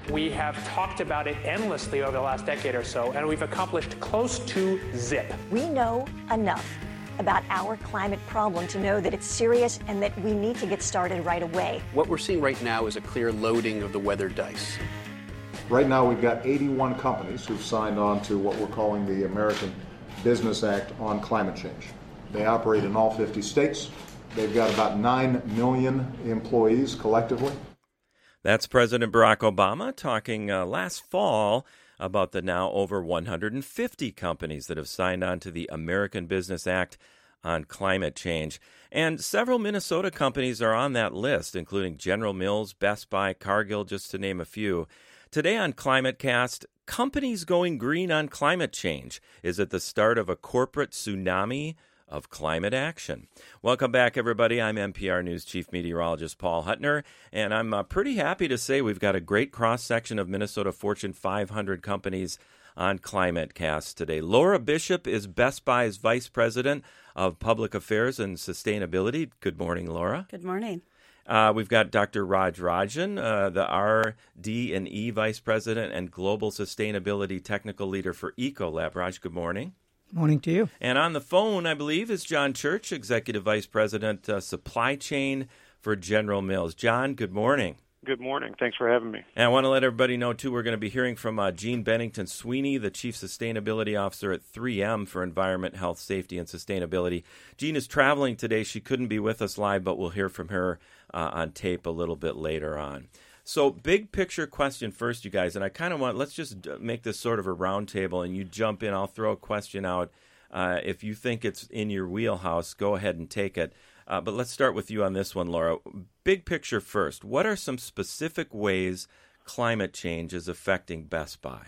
We have talked about it endlessly over the last decade or so, and we've accomplished close to zip. We know enough about our climate problem to know that it's serious and that we need to get started right away. What we're seeing right now is a clear loading of the weather dice. Right now we've got 81 companies who've signed on to what we're calling the American Business Act on Climate Change. They operate in all 50 states. They've got about 9 million employees collectively. That's President Barack Obama talking last fall about the now over 150 companies that have signed on to the American Business Act on climate change. And several Minnesota companies are on that list, including General Mills, Best Buy, Cargill, just to name a few. Today on ClimateCast, companies going green on climate change. Is it the start of a corporate tsunami of climate action? Welcome back, everybody. I'm NPR News Chief Meteorologist Paul Huttner, and I'm pretty happy to say we've got a great cross-section of Minnesota Fortune 500 companies on ClimateCast today. Laura Bishop is Best Buy's Vice President of Public Affairs and Sustainability. Good morning, Laura. Good morning. We've got Dr. Raj Rajan, the RD&E Vice President and Global Sustainability Technical Leader for Ecolab. Raj, good morning. Morning to you. And on the phone, I believe, is John Church, Executive Vice President, Supply Chain for General Mills. John, good morning. Good morning. Thanks for having me. And I want to let everybody know, too, we're going to be hearing from Jean Bennington Sweeney, the Chief Sustainability Officer at 3M for Environment, Health, Safety, and Sustainability. Jean is traveling today. She couldn't be with us live, but we'll hear from her on tape a little bit later on. So big picture question first, you guys, and I kind of let's just make this sort of a round table, and you jump in. I'll throw a question out. If you think it's in your wheelhouse, go ahead and take it. But let's start with you on this one, Laura. Big picture first. What are some specific ways climate change is affecting Best Buy?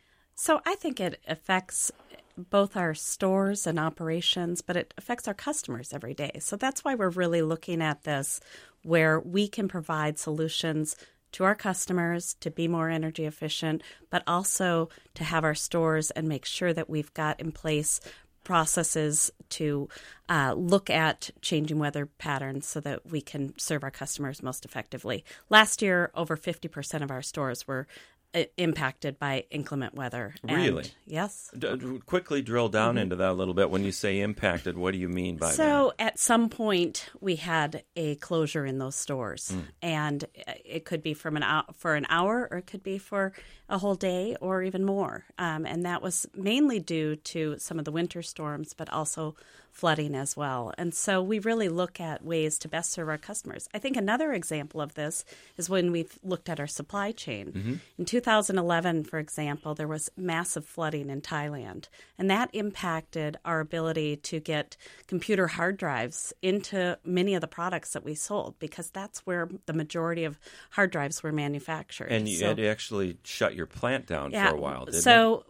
So I think it affects both our stores and operations, but it affects our customers every day. So that's why we're really looking at this, where we can provide solutions to our customers to be more energy efficient, but also to have our stores and make sure that we've got in place processes to look at changing weather patterns so that we can serve our customers most effectively. Last year, over 50% of our stores were impacted by inclement weather. Really? And, yes. Quickly drill down into that a little bit. When you say impacted, what do you mean by that? So at some point, we had a closure in those stores. And it could be for an hour, or it could be for a whole day or even more. And that was mainly due to some of the winter storms, but also flooding as well. And so we really look at ways to best serve our customers. I think another example of this is when we've looked at our supply chain. In 2011, for example, there was massive flooding in Thailand, and that impacted our ability to get computer hard drives into many of the products that we sold, because that's where the majority of hard drives were manufactured. And you had to actually shut your plant down for a while, didn't so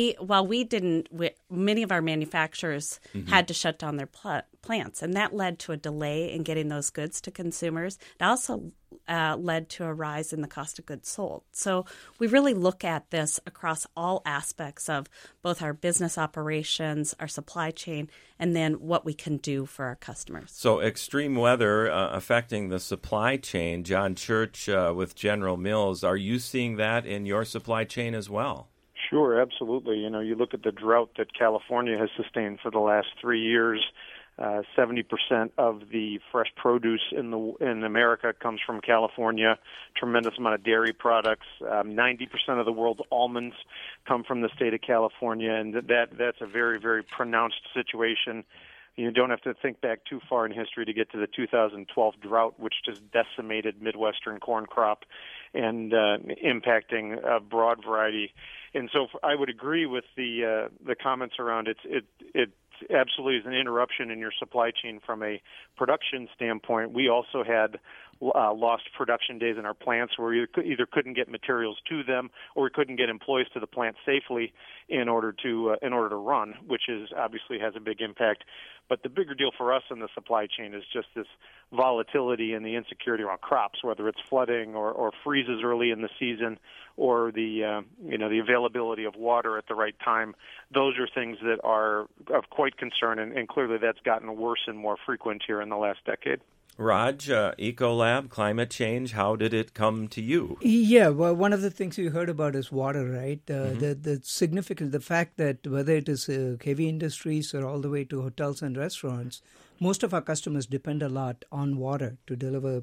many of our manufacturers had to shut down their plants, and that led to a delay in getting those goods to consumers. It also led to a rise in the cost of goods sold. So we really look at this across all aspects of both our business operations, our supply chain, and then what we can do for our customers. So extreme weather affecting the supply chain. John Church with General Mills, are you seeing that in your supply chain as well? Sure, absolutely. You know, you look at the drought that California has sustained for the last 3 years. 70% of the fresh produce in America comes from California. Tremendous amount of dairy products. 90% of the world's almonds come from the state of California, and that's a very, very pronounced situation. You don't have to think back too far in history to get to the 2012 drought, which just decimated Midwestern corn crop and impacting a broad variety. And so I would agree with the comments around it absolutely is an interruption in your supply chain from a production standpoint. We also had lost production days in our plants where we either couldn't get materials to them or we couldn't get employees to the plant safely in order to run, which is obviously has a big impact. But the bigger deal for us in the supply chain is just this volatility and the insecurity around crops, whether it's flooding or freezes early in the season, or the availability of water at the right time. Those are things that are of quite concern, and clearly that's gotten worse and more frequent here in the last decade. Raj, Ecolab, climate change, how did it come to you? Yeah, well, one of the things you heard about is water, right? The significance, the fact that whether it is heavy industries or all the way to hotels and restaurants, most of our customers depend a lot on water to deliver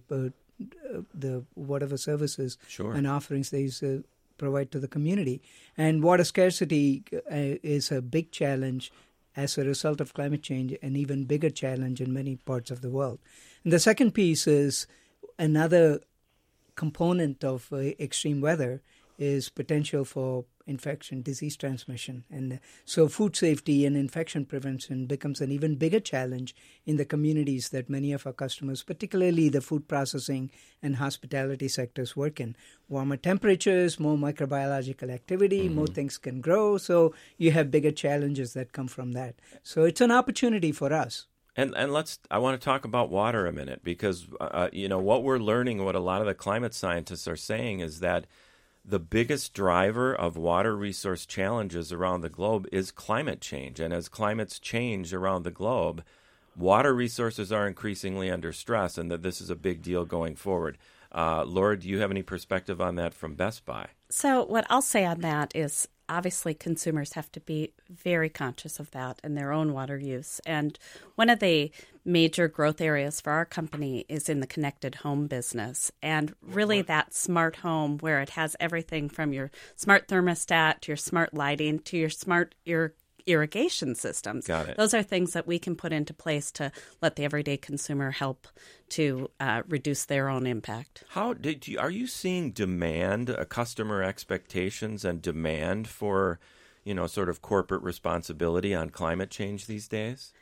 the whatever services and offerings they provide to the community. And water scarcity is a big challenge as a result of climate change, an even bigger challenge in many parts of the world. And the second piece is another component of extreme weather is potential for infection, disease transmission. And so food safety and infection prevention becomes an even bigger challenge in the communities that many of our customers, particularly the food processing and hospitality sectors, work in. Warmer temperatures, more microbiological activity, more things can grow. So you have bigger challenges that come from that. So it's an opportunity for us. And I want to talk about water a minute because, what we're learning, what a lot of the climate scientists are saying is that the biggest driver of water resource challenges around the globe is climate change. And as climates change around the globe, water resources are increasingly under stress, and that this is a big deal going forward. Laura, do you have any perspective on that from Best Buy? So what I'll say on that is obviously consumers have to be very conscious of that and their own water use. And one of the major growth areas for our company is in the connected home business. And really that smart home where it has everything from your smart thermostat to your smart lighting to your smart irrigation systems. Got it. Those are things that we can put into place to let the everyday consumer help to reduce their own impact. Are you seeing demand, customer expectations and demand for, sort of corporate responsibility on climate change these days?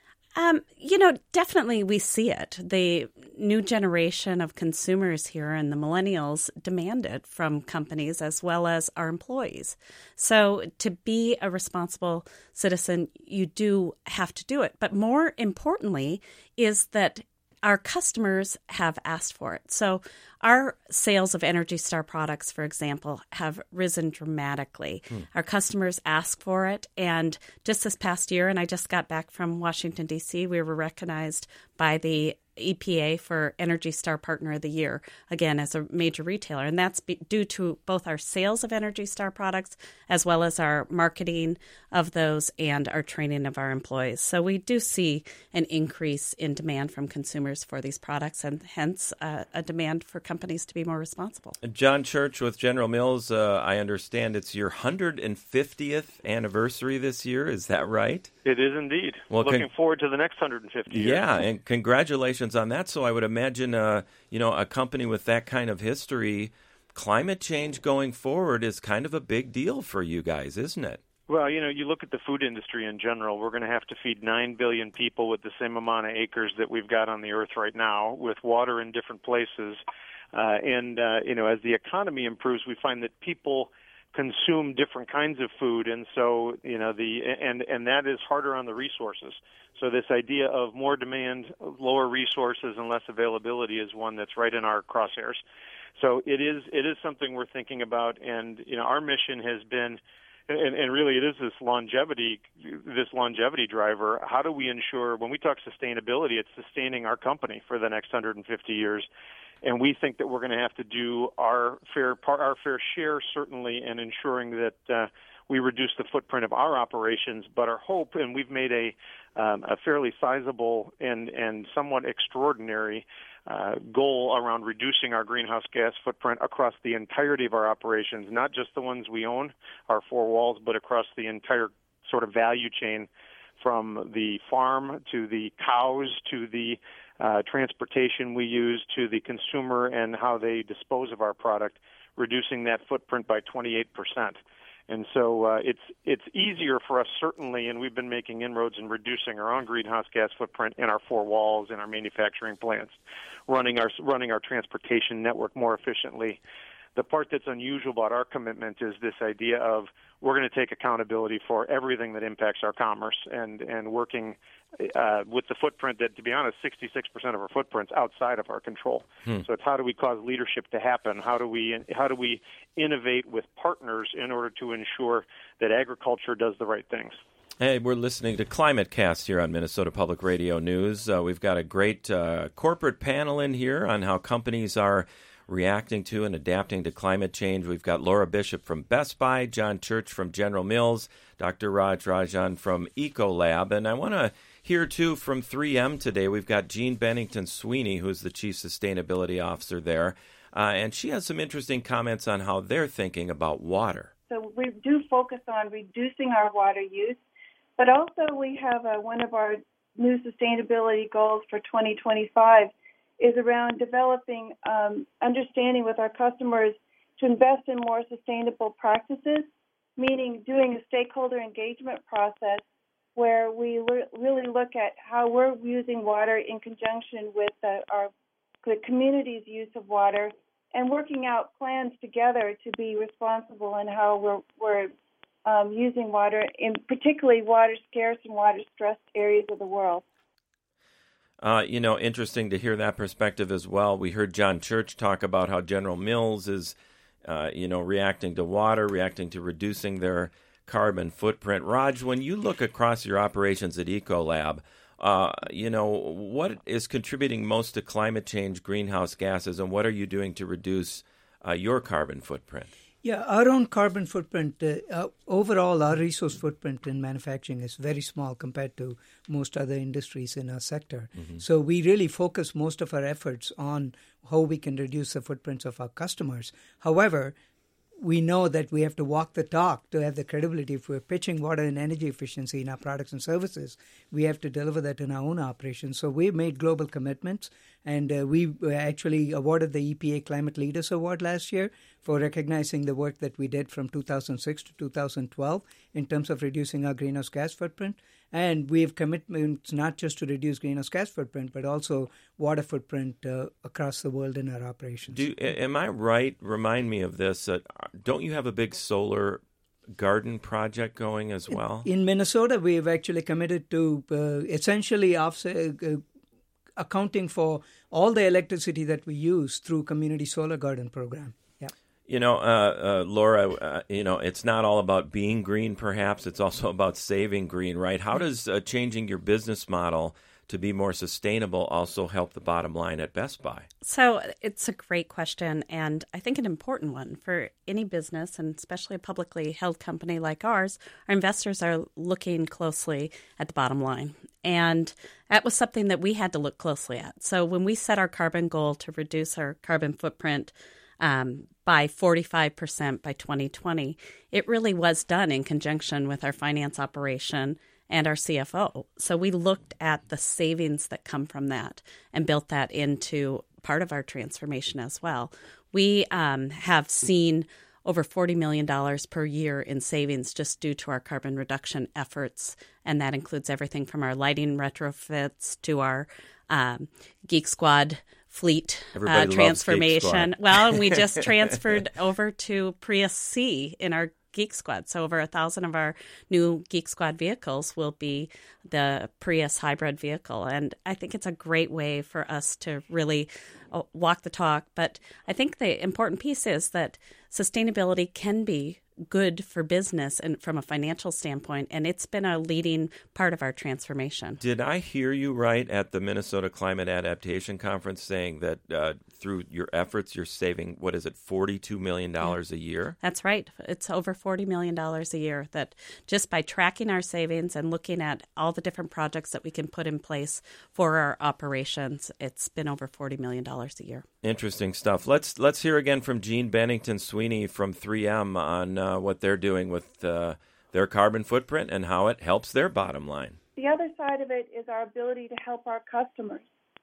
Definitely we see it. The new generation of consumers here and the millennials demand it from companies as well as our employees. So to be a responsible citizen, you do have to do it. But more importantly is that our customers have asked for it. So our sales of Energy Star products, for example, have risen dramatically. Our customers ask for it. And just this past year, and I just got back from Washington, D.C., we were recognized by the EPA for Energy Star Partner of the Year, again, as a major retailer. And that's due to both our sales of Energy Star products as well as our marketing of those and our training of our employees. So we do see an increase in demand from consumers for these products and hence a demand for companies to be more responsible. John Church with General Mills, I understand it's your 150th anniversary this year. Is that right? It is indeed. Well, looking forward to the next 150 years. Yeah, and congratulations on that. So I would imagine, a company with that kind of history, climate change going forward is kind of a big deal for you guys, isn't it? Well, you look at the food industry in general, we're going to have to feed 9 billion people with the same amount of acres that we've got on the earth right now, with water in different places. As the economy improves, we find that people consume different kinds of food, and so and that is harder on the resources. So this idea of more demand, lower resources, and less availability is one that's right in our crosshairs. So it is something we're thinking about, and our mission has been, and really it is this longevity driver. How do we ensure when we talk sustainability, it's sustaining our company for the next 150 years? And we think that we're going to have to do our fair share, certainly, in ensuring that we reduce the footprint of our operations. But our hope, and we've made a fairly sizable and somewhat extraordinary goal around reducing our greenhouse gas footprint across the entirety of our operations, not just the ones we own, our four walls, but across the entire sort of value chain, from the farm to the cows to the transportation we use to the consumer and how they dispose of our product, reducing that footprint by 28%. And so it's easier for us, certainly, and we've been making inroads in reducing our own greenhouse gas footprint in our four walls, in our manufacturing plants, running our transportation network more efficiently. The part that's unusual about our commitment is this idea of we're going to take accountability for everything that impacts our commerce and working with the footprint that, to be honest, 66% of our footprint's outside of our control. So it's how do we cause leadership to happen? How do we innovate with partners in order to ensure that agriculture does the right things? Hey, we're listening to ClimateCast here on Minnesota Public Radio News. We've got a great corporate panel in here on how companies are reacting to and adapting to climate change. We've got Laura Bishop from Best Buy, John Church from General Mills, Dr. Raj Rajan from Ecolab, and I want to hear, too, from 3M today. We've got Jean Bennington Sweeney, who's the Chief Sustainability Officer there, and she has some interesting comments on how they're thinking about water. So we do focus on reducing our water use, but also we have one of our new sustainability goals for 2025 is around developing understanding with our customers to invest in more sustainable practices, meaning doing a stakeholder engagement process where we really look at how we're using water in conjunction with the community's use of water and working out plans together to be responsible in how we're using water, in particularly water-scarce and water-stressed areas of the world. Interesting to hear that perspective as well. We heard John Church talk about how General Mills is, reacting to water, reacting to reducing their carbon footprint. Raj, when you look across your operations at Ecolab, what is contributing most to climate change, greenhouse gases, and what are you doing to reduce your carbon footprint? Yeah, our own carbon footprint, overall, our resource footprint in manufacturing is very small compared to most other industries in our sector. Mm-hmm. So we really focus most of our efforts on how we can reduce the footprints of our customers. However, we know that we have to walk the talk to have the credibility. If we're pitching water and energy efficiency in our products and services, we have to deliver that in our own operations. So we've made global commitments, and we actually awarded the EPA Climate Leaders Award last year for recognizing the work that we did from 2006 to 2012 in terms of reducing our greenhouse gas footprint. And we have commitments not just to reduce greenhouse gas footprint, but also water footprint across the world in our operations. Am I right? Remind me of this. Don't you have a big solar garden project going as well? In Minnesota, we have actually committed to essentially accounting for all the electricity that we use through Community Solar Garden program. Laura, it's not all about being green, perhaps. It's also about saving green, right? How does changing your business model to be more sustainable also help the bottom line at Best Buy? So it's a great question, and I think an important one for any business, and especially a publicly held company like ours. Our investors are looking closely at the bottom line, and that was something that we had to look closely at. So when we set our carbon goal to reduce our carbon footprint by 45% by 2020, it really was done in conjunction with our finance operation and our CFO. So we looked at the savings that come from that and built that into part of our transformation as well. We have seen over $40 million per year in savings just due to our carbon reduction efforts, and that includes everything from our lighting retrofits to our Geek Squad fleet transformation. Well, we just transferred over to Prius C in our Geek Squad. So over 1,000 of our new Geek Squad vehicles will be the Prius hybrid vehicle. And I think it's a great way for us to really walk the talk. But I think the important piece is that sustainability can be good for business and from a financial standpoint, and it's been a leading part of our transformation. Did I hear you right at the Minnesota Climate Adaptation Conference saying that through your efforts you're saving, $42 million a year? That's right. It's over $40 million a year that just by tracking our savings and looking at all the different projects that we can put in place for our operations, it's been over $40 million a year. Interesting stuff. Let's hear again from Jean Bennington Sweeney from 3M on what they're doing with their carbon footprint and how it helps their bottom line. The other side of it is our ability to help our customers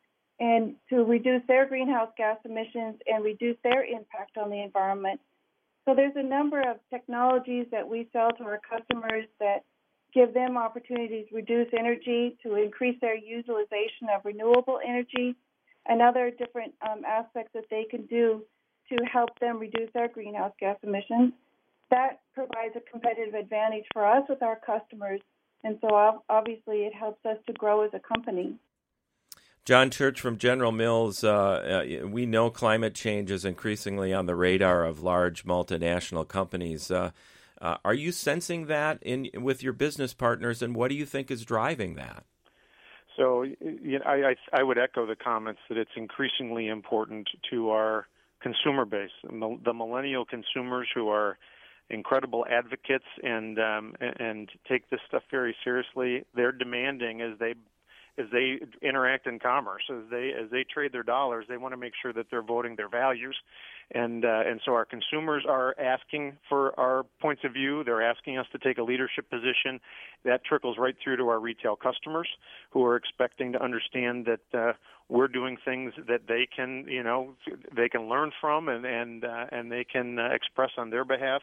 and to reduce their greenhouse gas emissions and reduce their impact on the environment. So there's a number of technologies that we sell to our customers that give them opportunities to reduce energy, to increase their utilization of renewable energy, and other different aspects that they can do to help them reduce their greenhouse gas emissions. That provides a competitive advantage for us with our customers, and so obviously it helps us to grow as a company. John Church from General Mills, we know climate change is increasingly on the radar of large multinational companies. Are you sensing that with your business partners, and what do you think is driving that? So I would echo the comments that it's increasingly important to our consumer base, the millennial consumers who are incredible advocates and take this stuff very seriously. They're demanding as they interact in commerce, as they trade their dollars, they want to make sure that they're voting their values, and so our consumers are asking for our points of view. They're asking us to take a leadership position. That trickles right through to our retail customers, who are expecting to understand that we're doing things that they can learn from and they can express on their behalf.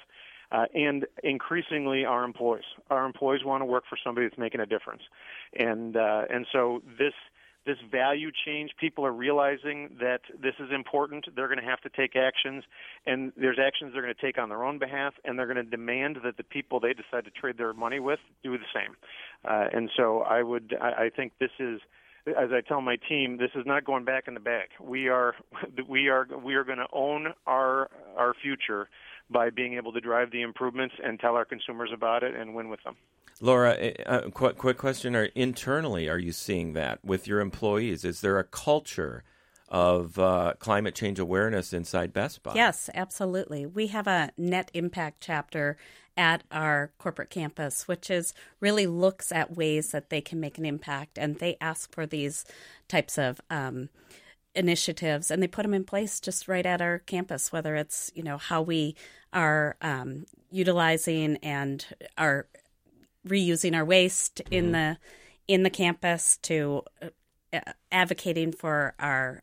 And increasingly, our employees want to work for somebody that's making a difference, and so this value change, people are realizing that this is important. They're going to have to take actions, and there's actions they're going to take on their own behalf, and they're going to demand that the people they decide to trade their money with do the same. And so I think this is, as I tell my team, this is not going back in the bag. We are going to own our future by being able to drive the improvements and tell our consumers about it and win with them. Laura, quick question. Internally, are you seeing that with your employees? Is there a culture of climate change awareness inside Best Buy? Yes, absolutely. We have a net impact chapter at our corporate campus, which really looks at ways that they can make an impact, and they ask for these types of initiatives, and they put them in place just right at our campus, whether it's how we are utilizing and are reusing our waste in the campus, to advocating for our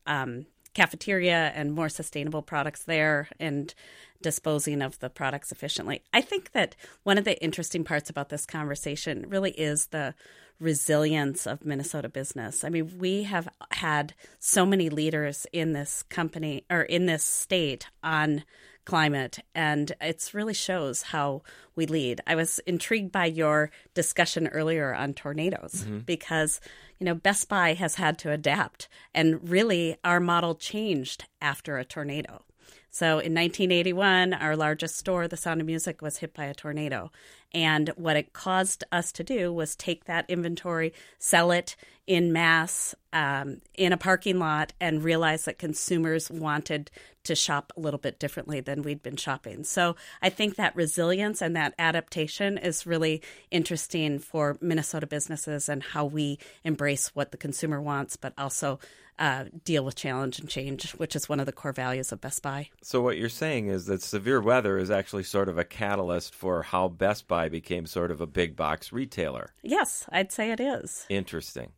cafeteria and more sustainable products there, and disposing of the products efficiently. I think that one of the interesting parts about this conversation really is the resilience of Minnesota business. I mean, we have had so many leaders in this company or in this state on climate, and it really shows how we lead. I was intrigued by your discussion earlier on tornadoes, because Best Buy has had to adapt, and really our model changed after a tornado. So in 1981, our largest store, The Sound of Music, was hit by a tornado. And what it caused us to do was take that inventory, sell it in mass in a parking lot, and realize that consumers wanted to shop a little bit differently than we'd been shopping. So I think that resilience and that adaptation is really interesting for Minnesota businesses, and how we embrace what the consumer wants, but also deal with challenge and change, which is one of the core values of Best Buy. So what you're saying is that severe weather is actually sort of a catalyst for how Best Buy became sort of a big box retailer. Yes, I'd say it is. Interesting.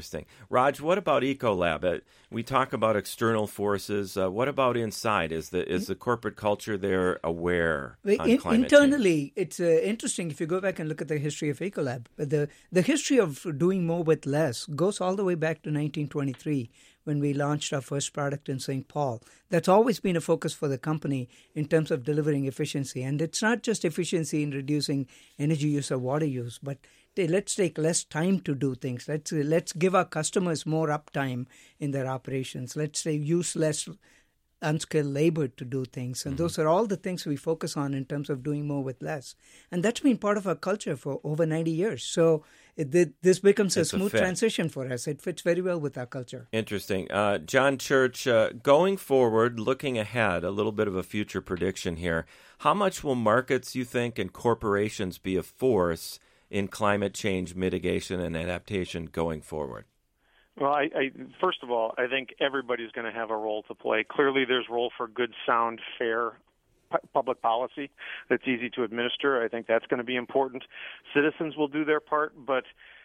Raj, what about Ecolab? We talk about external forces. What about inside? Is the corporate culture there aware on climate internally, change? It's interesting if you go back and look at the history of Ecolab. The history of doing more with less goes all the way back to 1923. When we launched our first product in St. Paul. That's always been a focus for the company in terms of delivering efficiency. And it's not just efficiency in reducing energy use or water use, but let's take less time to do things. Let's give our customers more uptime in their operations. Let's use less unskilled labor to do things. And those are all the things we focus on in terms of doing more with less. And that's been part of our culture for over 90 years. So this becomes a smooth transition for us. It fits very well with our culture. Interesting. John Church, going forward, looking ahead, a little bit of a future prediction here. How much will markets, you think, and corporations be a force in climate change mitigation and adaptation going forward? Well, first of all, I think everybody's going to have a role to play. Clearly, there's a role for good, sound, fair public policy that's easy to administer. I think that's going to be important. Citizens will do their part, but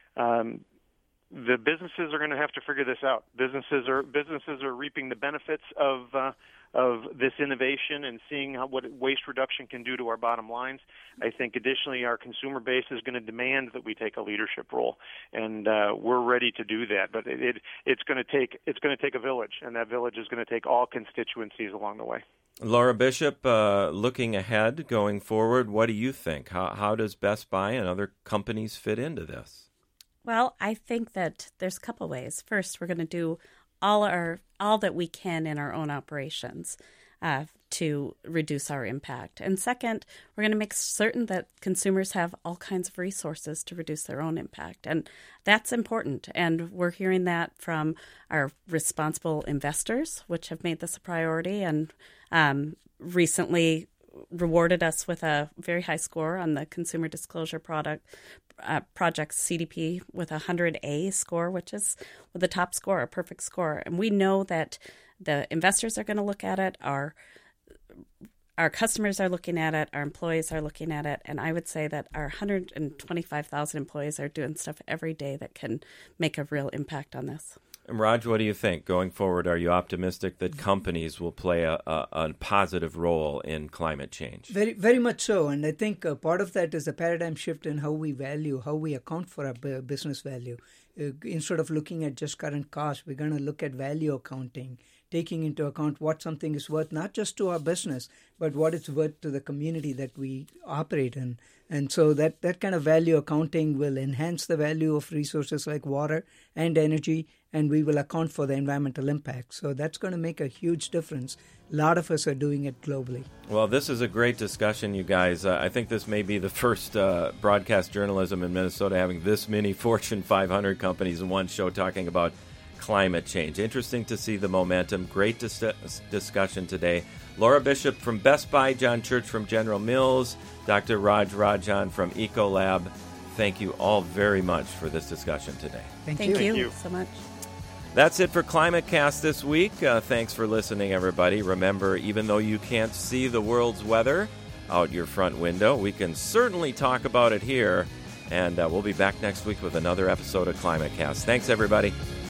the businesses are going to have to figure this out. Businesses are reaping the benefits of this innovation and seeing what waste reduction can do to our bottom lines. I think additionally our consumer base is going to demand that we take a leadership role, and we're ready to do that. But it's going to take a village, and that village is going to take all constituencies along the way. Laura Bishop, looking ahead, going forward, what do you think? How does Best Buy and other companies fit into this? Well, I think that there's a couple ways. First, we're going to do all that we can in our own operations. to reduce our impact. And second, we're going to make certain that consumers have all kinds of resources to reduce their own impact. And that's important. And we're hearing that from our responsible investors, which have made this a priority and recently rewarded us with a very high score on the Consumer Disclosure Project CDP with a 100A score, which is the top score, a perfect score. And we know that the investors are going to look at it, our customers are looking at it, our employees are looking at it, and I would say that our 125,000 employees are doing stuff every day that can make a real impact on this. And Raj, what do you think going forward? Are you optimistic that companies will play a positive role in climate change? Very, very much so. And I think part of that is a paradigm shift in how we value, how we account for our business value. Instead of looking at just current cost, we're going to look at value accounting, taking into account what something is worth, not just to our business, but what it's worth to the community that we operate in. And so that kind of value accounting will enhance the value of resources like water and energy, and we will account for the environmental impact. So that's going to make a huge difference. A lot of us are doing it globally. Well, this is a great discussion, you guys. I think this may be the first broadcast journalism in Minnesota having this many Fortune 500 companies in one show talking about climate change. Interesting to see the momentum. Great discussion today. Laura Bishop from Best Buy, John Church from General Mills, Dr. Raj Rajan from Ecolab. Thank you all very much for this discussion today. Thank you so much. That's it for ClimateCast this week. Thanks for listening, everybody. Remember, even though you can't see the world's weather out your front window, we can certainly talk about it here. And we'll be back next week with another episode of ClimateCast. Thanks, everybody.